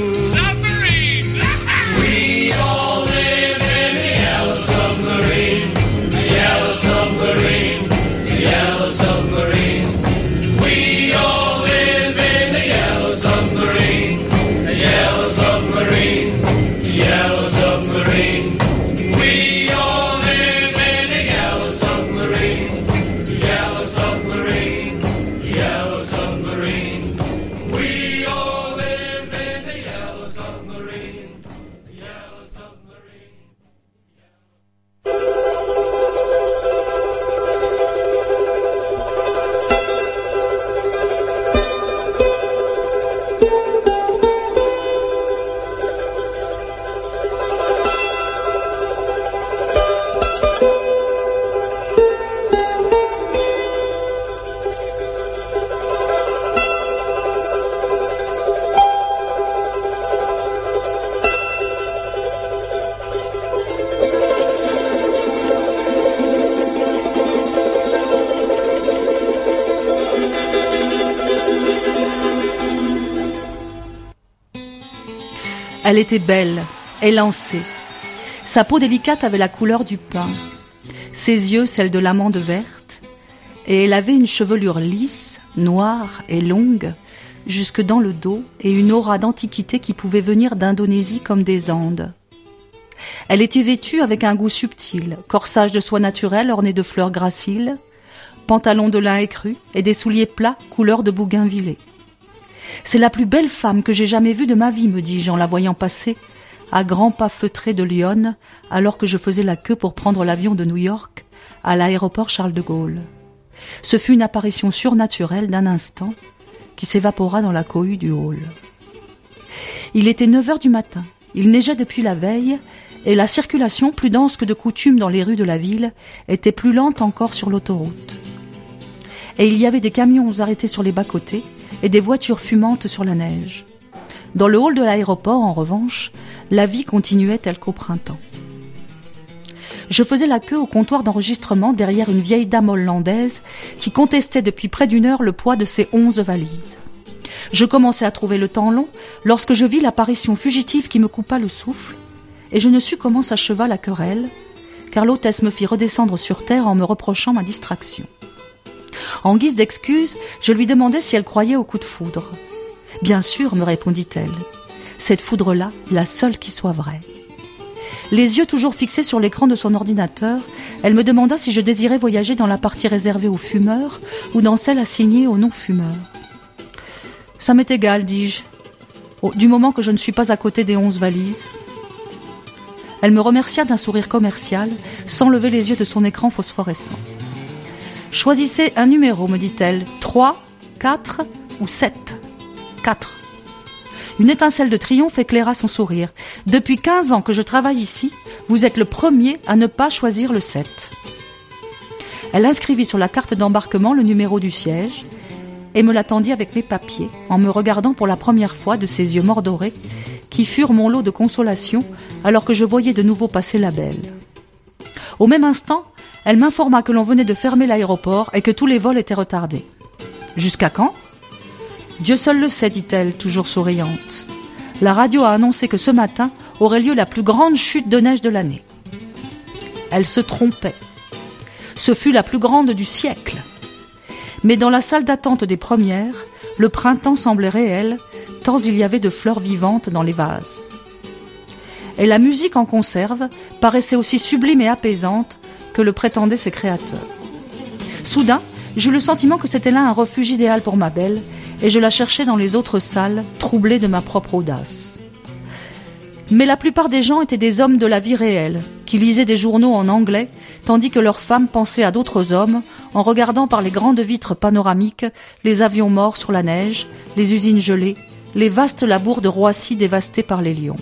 We all live in a yellow submarine, a yellow submarine, a yellow submarine. We all live in a yellow submarine, a yellow submarine, a yellow submarine. We all live in a yellow submarine, a yellow submarine, a yellow submarine. We all live in a yellow submarine, a yellow submarine. Elle était belle, élancée. Sa peau délicate avait la couleur du pain. Ses yeux celles de l'amande verte, et elle avait une chevelure lisse, noire et longue, jusque dans le dos, et une aura d'antiquité qui pouvait venir d'Indonésie comme des Andes. Elle était vêtue avec un goût subtil, corsage de soie naturelle orné de fleurs graciles, pantalon de lin écru et des souliers plats couleur de bougainvillée. « C'est la plus belle femme que j'ai jamais vue de ma vie, me dis-je en la voyant passer, à grands pas feutrés de Lyon, alors que je faisais la queue pour prendre l'avion de New York à l'aéroport Charles de Gaulle. Ce fut une apparition surnaturelle d'un instant qui s'évapora dans la cohue du hall. Il était 9h du matin, il neigeait depuis la veille, et la circulation, plus dense que de coutume dans les rues de la ville, était plus lente encore sur l'autoroute. Et il y avait des camions arrêtés sur les bas-côtés et des voitures fumantes sur la neige. Dans le hall de l'aéroport, en revanche, la vie continuait telle qu'au printemps. Je faisais la queue au comptoir d'enregistrement derrière une vieille dame hollandaise qui contestait depuis près d'1 heure le poids de ses 11 valises. Je commençais à trouver le temps long lorsque je vis l'apparition fugitive qui me coupa le souffle, et je ne sus comment s'acheva la querelle, car l'hôtesse me fit redescendre sur terre en me reprochant ma distraction. En guise d'excuse, je lui demandai si elle croyait au coup de foudre. « Bien sûr, me répondit-elle. Cette foudre-là, la seule qui soit vraie. » Les yeux toujours fixés sur l'écran de son ordinateur, elle me demanda si je désirais voyager dans la partie réservée aux fumeurs ou dans celle assignée aux non-fumeurs. « Ça m'est égal, dis-je, du moment que je ne suis pas à côté des 11 valises. » Elle me remercia d'un sourire commercial, sans lever les yeux de son écran phosphorescent. « Choisissez un numéro, me dit-elle, 3, 4 ou 7 ? 4. » Une étincelle de triomphe éclaira son sourire. « Depuis 15 ans que je travaille ici, vous êtes le premier à ne pas choisir le 7. » Elle inscrivit sur la carte d'embarquement le numéro du siège et me l'attendit avec mes papiers, en me regardant pour la première fois de ses yeux mordorés, qui furent mon lot de consolation alors que je voyais de nouveau passer la belle. Au même instant, elle m'informa que l'on venait de fermer l'aéroport et que tous les vols étaient retardés. « Jusqu'à quand ?» « Dieu seul le sait, dit-elle, toujours souriante. La radio a annoncé que ce matin aurait lieu la plus grande chute de neige de l'année. » Elle se trompait. Ce fut la plus grande du siècle. Mais dans la salle d'attente des premières, le printemps semblait réel, tant il y avait de fleurs vivantes dans les vases. Et la musique en conserve paraissait aussi sublime et apaisante que le prétendaient ses créateurs. Soudain, j'eus le sentiment que c'était là un refuge idéal pour ma belle, et je la cherchais dans les autres salles, troublée de ma propre audace. Mais la plupart des gens étaient des hommes de la vie réelle, qui lisaient des journaux en anglais, tandis que leurs femmes pensaient à d'autres hommes, en regardant par les grandes vitres panoramiques les avions morts sur la neige, les usines gelées, les vastes labours de Roissy dévastés par les lions.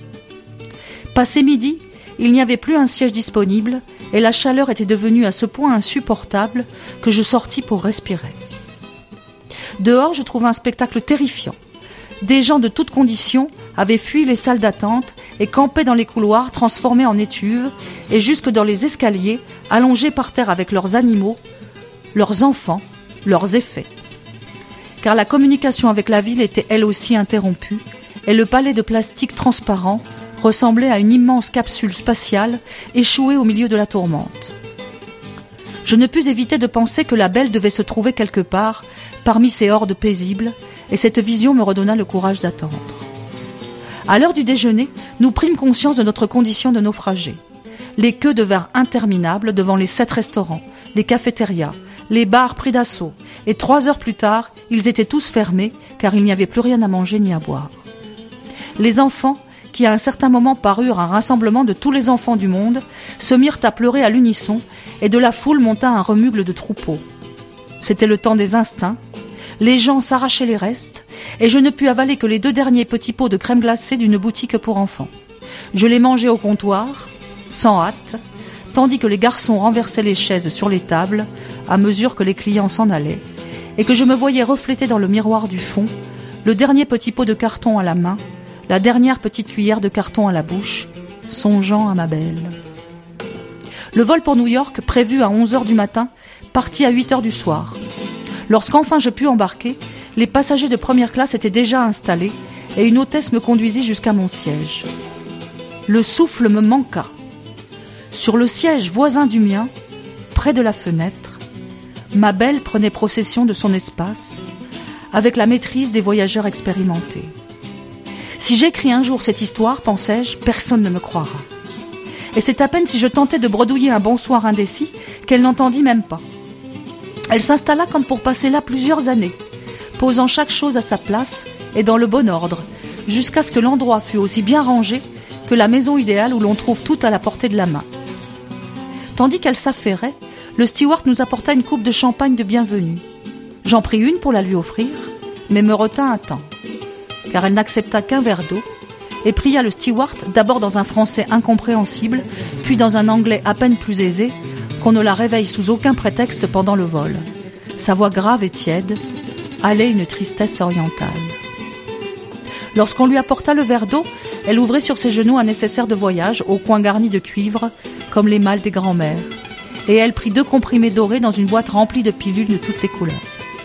Passé midi, il n'y avait plus un siège disponible, et la chaleur était devenue à ce point insupportable que je sortis pour respirer. Dehors, je trouvai un spectacle terrifiant. Des gens de toutes conditions avaient fui les salles d'attente et campaient dans les couloirs transformés en étuves et jusque dans les escaliers, allongés par terre avec leurs animaux, leurs enfants, leurs effets. Car la communication avec la ville était elle aussi interrompue et le palais de plastique transparent ressemblait à une immense capsule spatiale échouée au milieu de la tourmente. Je ne pus éviter de penser que la belle devait se trouver quelque part parmi ces hordes paisibles, et cette vision me redonna le courage d'attendre. À l'heure du déjeuner, nous prîmes conscience de notre condition de naufragés. Les queues devinrent interminables devant les 7 restaurants, les cafétérias, les bars pris d'assaut, et 3 heures plus tard, ils étaient tous fermés, car il n'y avait plus rien à manger ni à boire. Les enfants, qui à un certain moment parurent un rassemblement de tous les enfants du monde, se mirent à pleurer à l'unisson, et de la foule monta un remugle de troupeaux. C'était le temps des instincts. Les gens s'arrachaient les restes, et je ne pus avaler que les 2 derniers petits pots de crème glacée d'une boutique pour enfants. Je les mangeais au comptoir, sans hâte, tandis que les garçons renversaient les chaises sur les tables à mesure que les clients s'en allaient, et que je me voyais refléter dans le miroir du fond, le dernier petit pot de carton à la main, la dernière petite cuillère de carton à la bouche, songeant à ma belle. Le vol pour New York, prévu à 11h du matin, partit à 8h du soir. Lorsqu'enfin je pus embarquer, les passagers de première classe étaient déjà installés et une hôtesse me conduisit jusqu'à mon siège. Le souffle me manqua. Sur le siège voisin du mien, près de la fenêtre, ma belle prenait possession de son espace, avec la maîtrise des voyageurs expérimentés. Si j'écris un jour cette histoire, pensais-je, personne ne me croira. Et c'est à peine si je tentais de bredouiller un bonsoir indécis qu'elle n'entendit même pas. Elle s'installa comme pour passer là plusieurs années, posant chaque chose à sa place et dans le bon ordre, jusqu'à ce que l'endroit fût aussi bien rangé que la maison idéale où l'on trouve tout à la portée de la main. Tandis qu'elle s'affairait, le steward nous apporta une coupe de champagne de bienvenue. J'en pris une pour la lui offrir, mais me retint à temps, car elle n'accepta qu'un verre d'eau et pria le steward, d'abord dans un français incompréhensible, puis dans un anglais à peine plus aisé, qu'on ne la réveille sous aucun prétexte pendant le vol. Sa voix grave et tiède halait une tristesse orientale. Lorsqu'on lui apporta le verre d'eau, elle ouvrait sur ses genoux un nécessaire de voyage, au coin garni de cuivre, comme les malles des grands-mères, et elle prit 2 comprimés dorés dans une boîte remplie de pilules de toutes les couleurs.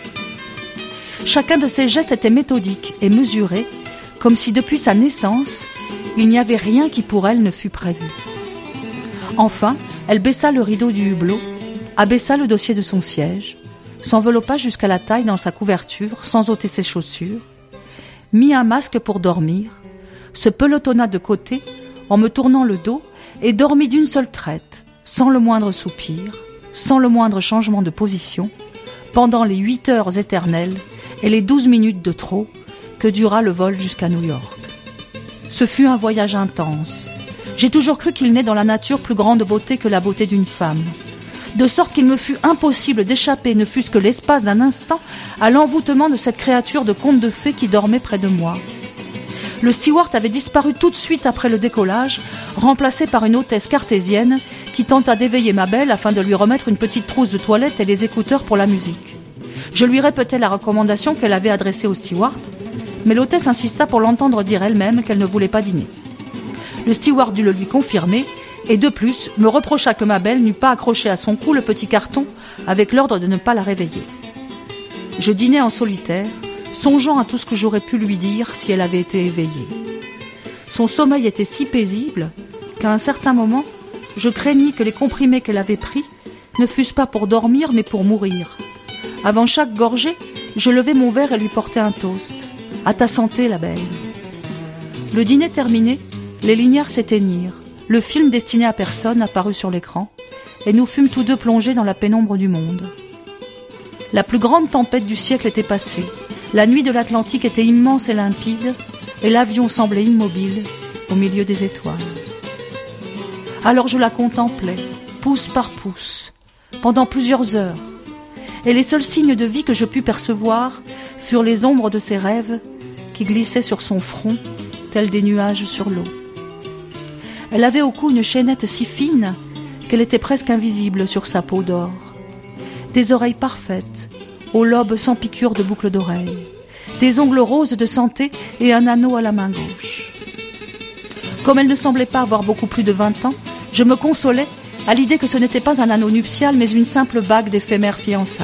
Chacun de ses gestes était méthodique et mesuré, comme si depuis sa naissance, il n'y avait rien qui pour elle ne fût prévu. Enfin, elle baissa le rideau du hublot, abaissa le dossier de son siège, s'enveloppa jusqu'à la taille dans sa couverture sans ôter ses chaussures, mit un masque pour dormir, se pelotonna de côté en me tournant le dos et dormit d'une seule traite, sans le moindre soupir, sans le moindre changement de position, pendant les 8 heures éternelles et les 12 minutes de trop que dura le vol jusqu'à New York. Ce fut un voyage intense. J'ai toujours cru qu'il n'est dans la nature plus grande beauté que la beauté d'une femme, de sorte qu'il me fut impossible d'échapper, ne fût-ce que l'espace d'un instant, à l'envoûtement de cette créature de conte de fées qui dormait près de moi. Le steward avait disparu tout de suite après le décollage, remplacé par une hôtesse cartésienne qui tenta d'éveiller ma belle afin de lui remettre une petite trousse de toilette et les écouteurs pour la musique. Je lui répétais la recommandation qu'elle avait adressée au steward, mais l'hôtesse insista pour l'entendre dire elle-même qu'elle ne voulait pas dîner. Le steward dut le lui confirmer, et de plus me reprocha que ma belle n'eût pas accroché à son cou le petit carton avec l'ordre de ne pas la réveiller. Je dînais en solitaire, songeant à tout ce que j'aurais pu lui dire si elle avait été éveillée. Son sommeil était si paisible qu'à un certain moment, je craignis que les comprimés qu'elle avait pris ne fussent pas pour dormir mais pour mourir. Avant chaque gorgée, je levai mon verre et lui portai un toast. « À ta santé, la belle !» Le dîner terminé, les lumières s'éteignirent. Le film destiné à personne apparut sur l'écran, et nous fûmes tous deux plongés dans la pénombre du monde. La plus grande tempête du siècle était passée. La nuit de l'Atlantique était immense et limpide, et l'avion semblait immobile au milieu des étoiles. Alors je la contemplais, pouce par pouce, pendant plusieurs heures, et les seuls signes de vie que je pus percevoir furent les ombres de ses rêves qui glissaient sur son front, tels des nuages sur l'eau. Elle avait au cou une chaînette si fine qu'elle était presque invisible sur sa peau d'or. Des oreilles parfaites, aux lobes sans piqûre de boucles d'oreilles, des ongles roses de santé et un anneau à la main gauche. Comme elle ne semblait pas avoir beaucoup plus de 20 ans, je me consolais à l'idée que ce n'était pas un anneau nuptial, mais une simple bague d'éphémères fiançailles.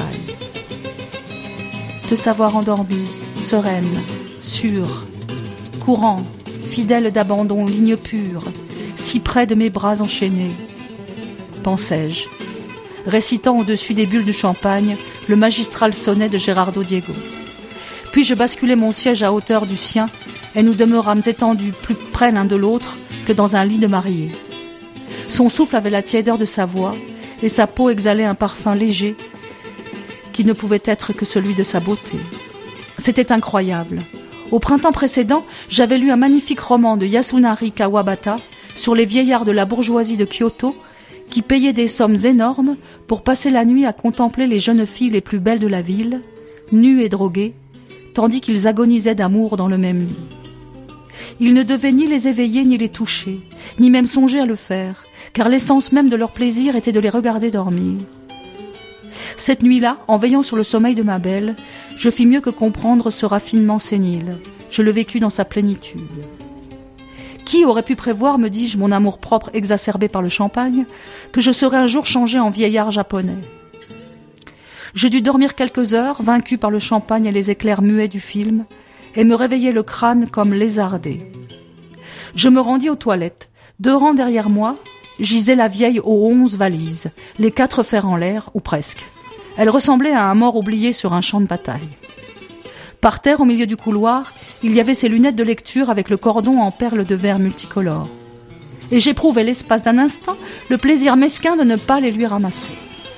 De savoir endormie, sereine, sûre, courant, fidèle d'abandon, ligne pure, si près de mes bras enchaînés, pensais-je, récitant au-dessus des bulles de champagne le magistral sonnet de Gerardo Diego. Puis je basculai mon siège à hauteur du sien et nous demeurâmes étendus plus près l'un de l'autre que dans un lit de mariée. Son souffle avait la tiédeur de sa voix et sa peau exhalait un parfum léger qui ne pouvait être que celui de sa beauté. C'était incroyable. Au printemps précédent, j'avais lu un magnifique roman de Yasunari Kawabata sur les vieillards de la bourgeoisie de Kyoto qui payaient des sommes énormes pour passer la nuit à contempler les jeunes filles les plus belles de la ville, nues et droguées, tandis qu'ils agonisaient d'amour dans le même lit. Ils ne devaient ni les éveiller ni les toucher, ni même songer à le faire, car l'essence même de leur plaisir était de les regarder dormir. Cette nuit-là, en veillant sur le sommeil de ma belle, je fis mieux que comprendre ce raffinement sénile. Je le vécus dans sa plénitude. Qui aurait pu prévoir, me dis-je, mon amour-propre exacerbé par le champagne, que je serais un jour changé en vieillard japonais? Je dus dormir quelques heures, vaincu par le champagne et les éclairs muets du film, et me réveillai le crâne comme lézardé. Je me rendis aux toilettes. 2 rangs derrière moi, gisait la vieille aux 11 valises, les 4 fers en l'air, ou presque. Elle ressemblait à un mort oublié sur un champ de bataille. Par terre, au milieu du couloir, il y avait ses lunettes de lecture avec le cordon en perles de verre multicolores. Et j'éprouvais l'espace d'un instant le plaisir mesquin de ne pas les lui ramasser.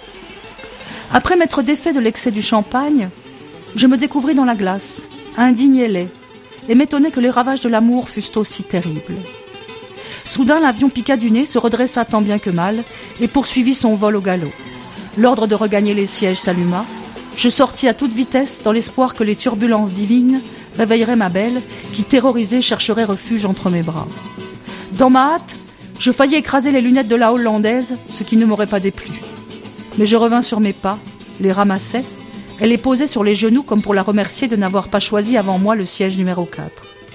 Après m'être défait de l'excès du champagne, je me découvris dans la glace, indigne et laid, et m'étonnais que les ravages de l'amour fussent aussi terribles. Soudain, l'avion piqua du nez, se redressa tant bien que mal, et poursuivit son vol au galop. L'ordre de regagner les sièges s'alluma. Je sortis à toute vitesse dans l'espoir que les turbulences divines réveilleraient ma belle, qui, terrorisée, chercherait refuge entre mes bras. Dans ma hâte, je faillis écraser les lunettes de la Hollandaise, ce qui ne m'aurait pas déplu. Mais je revins sur mes pas, les ramassai, et les posai sur les genoux comme pour la remercier de n'avoir pas choisi avant moi le siège numéro 4.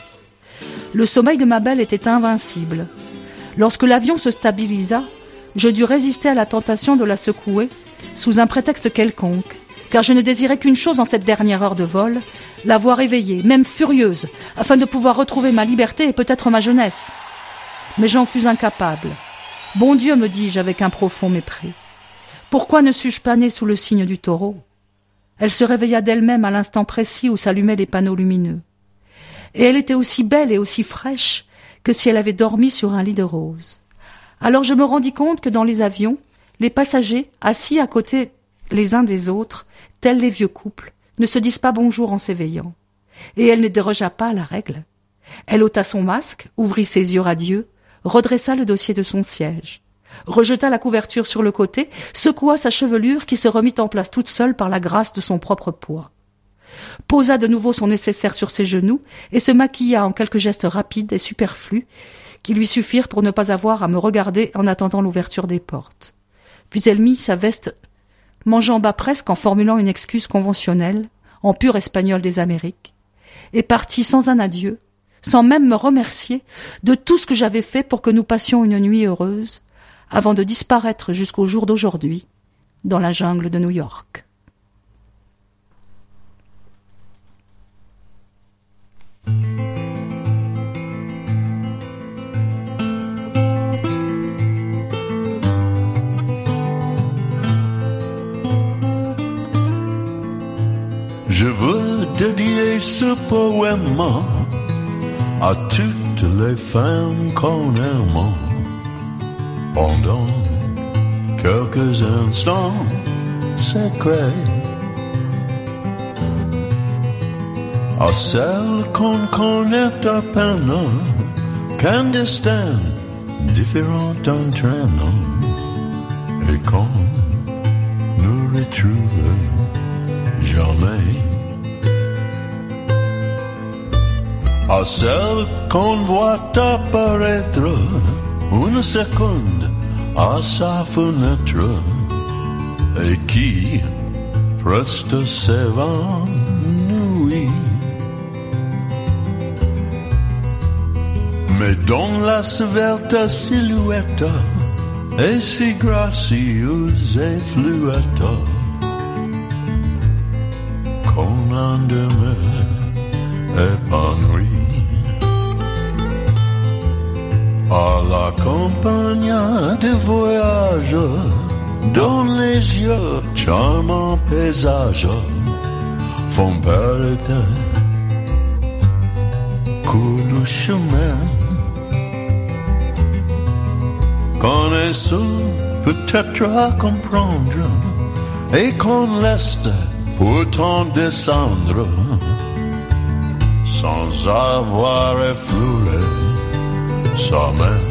Le sommeil de ma belle était invincible. Lorsque l'avion se stabilisa, je dus résister à la tentation de la secouer sous un prétexte quelconque, car je ne désirais qu'une chose en cette dernière heure de vol, la voir éveillée, même furieuse, afin de pouvoir retrouver ma liberté et peut-être ma jeunesse. Mais j'en fus incapable. Bon Dieu, me dis-je avec un profond mépris. Pourquoi ne suis-je pas née sous le signe du taureau ? Elle se réveilla d'elle-même à l'instant précis où s'allumaient les panneaux lumineux. Et elle était aussi belle et aussi fraîche que si elle avait dormi sur un lit de roses. Alors je me rendis compte que dans les avions, les passagers, assis à côté les uns des autres, tels les vieux couples, ne se disent pas bonjour en s'éveillant. Et elle ne dérogea pas à la règle. Elle ôta son masque, ouvrit ses yeux radieux, redressa le dossier de son siège, rejeta la couverture sur le côté, secoua sa chevelure qui se remit en place toute seule par la grâce de son propre poids, posa de nouveau son nécessaire sur ses genoux et se maquilla en quelques gestes rapides et superflus qui lui suffirent pour ne pas avoir à me regarder en attendant l'ouverture des portes. Puis elle mit sa veste, m'enjamba presque en formulant une excuse conventionnelle, en pur espagnol des Amériques, et partit sans un adieu, sans même me remercier de tout ce que j'avais fait pour que nous passions une nuit heureuse, avant de disparaître jusqu'au jour d'aujourd'hui, dans la jungle de New York. Je veux dédier ce poème à toutes les femmes qu'on aime pendant quelques instants secrets, à celles qu'on connaît à peine, qu'un destin différent entraîne, et qu'on ne retrouve jamais. À celle qu'on voit apparaître une seconde à sa fenêtre et qui presque s'évanouit. Mais dont la svelte silhouette est si gracieuse et fluette qu'on en demeure épanoui. À la campagne de voyage, dans les yeux charmants paysages font perdre court le chemin. Qu'on est seul peut-être à comprendre et qu'on laisse pourtant descendre sans avoir effleuré sa main.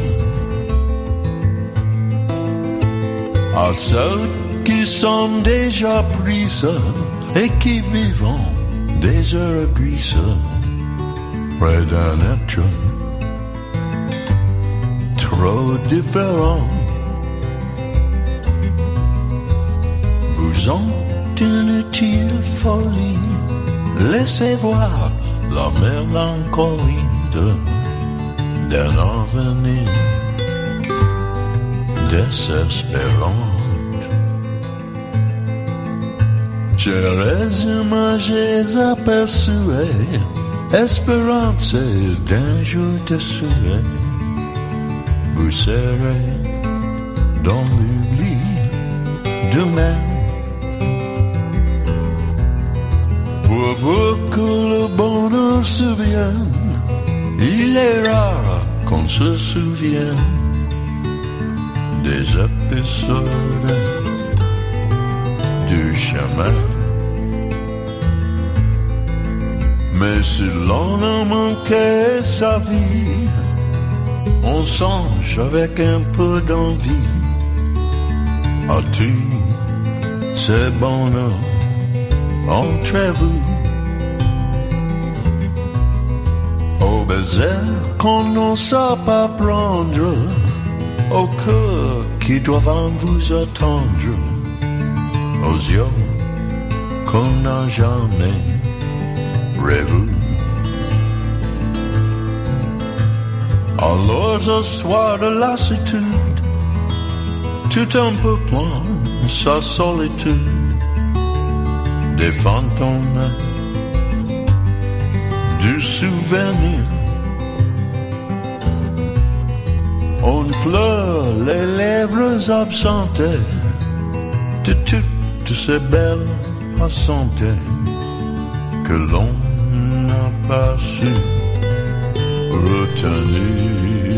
À celles qui sont déjà prises et qui vivent des heures grises près d'un être trop différent. Vous en inutile folie, laissez voir la mélancolie d'un avenir désespérant. Chères images aperçues, espérance d'un jour de soleil, vous serez dans l'oubli demain. Pour peu que le bonheur se vienne, il est rare qu'on se souvienne des épisodes du chemin. Mais si l'on a manqué sa vie, on songe avec un peu d'envie à tous ces bonheurs entre vous. Au baiser qu'on n'ose pas prendre, au cœur qui doivent vous attendre, aux yeux qu'on n'a jamais rêvé. Alors ce soir de lassitude, tout un peu plein sa solitude, des fantômes du souvenir. On pleure les lèvres absentées de toutes ces belles passantées que l'on n'a pas su retenir.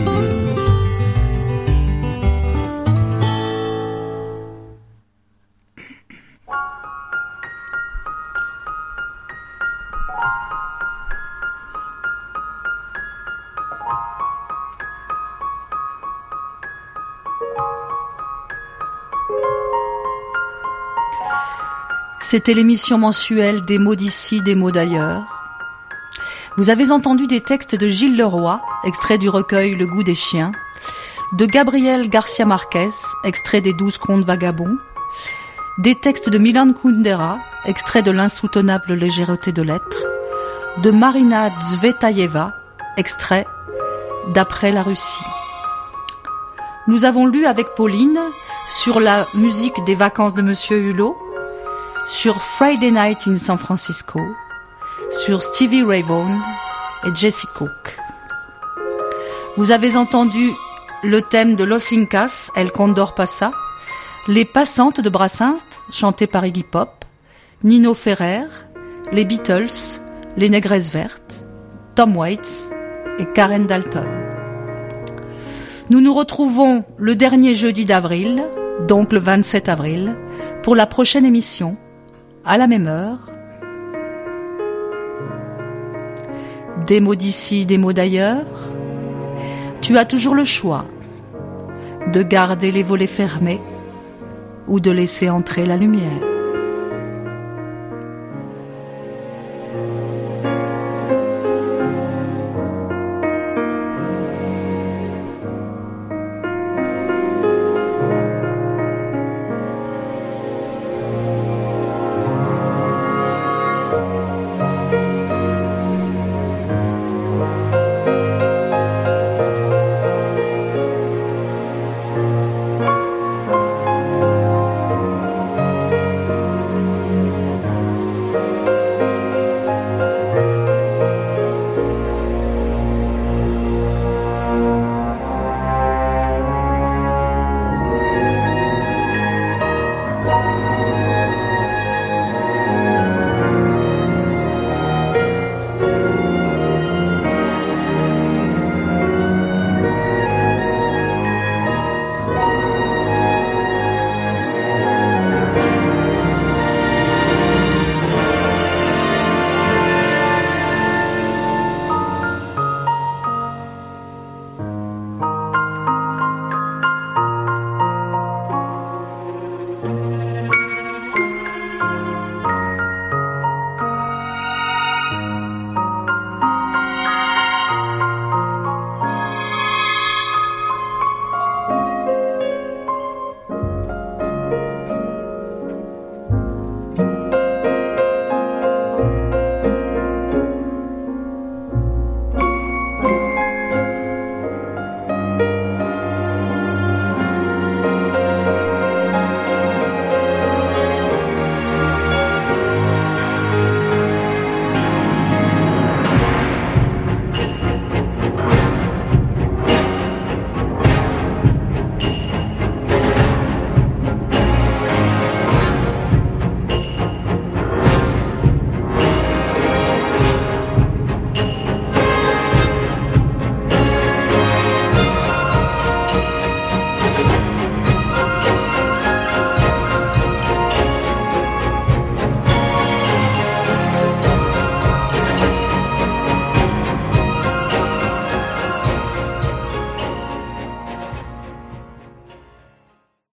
C'était l'émission mensuelle des mots d'ici, des mots d'ailleurs. Vous avez entendu des textes de Gilles Leroy, extrait du recueil Le goût des chiens, de Gabriel Garcia Marquez, extrait des 12 contes vagabonds, des textes de Milan Kundera, extrait de L'insoutenable légèreté de l'être, de Marina Tsvetaeva, extrait d'Après la Russie. Nous avons lu avec Pauline sur la musique des vacances de Monsieur Hulot, sur Friday Night in San Francisco, sur Stevie Ray Vaughan et Jesse Cook. Vous avez entendu le thème de Los Incas, El Condor Pasa, Les Passantes de Brassens, chanté par Iggy Pop, Nino Ferrer, les Beatles, les Négresses Vertes, Tom Waits et Karen Dalton. Nous nous retrouvons le dernier jeudi d'avril, donc le 27 avril, pour la prochaine émission, à la même heure. Des mots d'ici, des mots d'ailleurs. Tu as toujours le choix de garder les volets fermés ou de laisser entrer la lumière.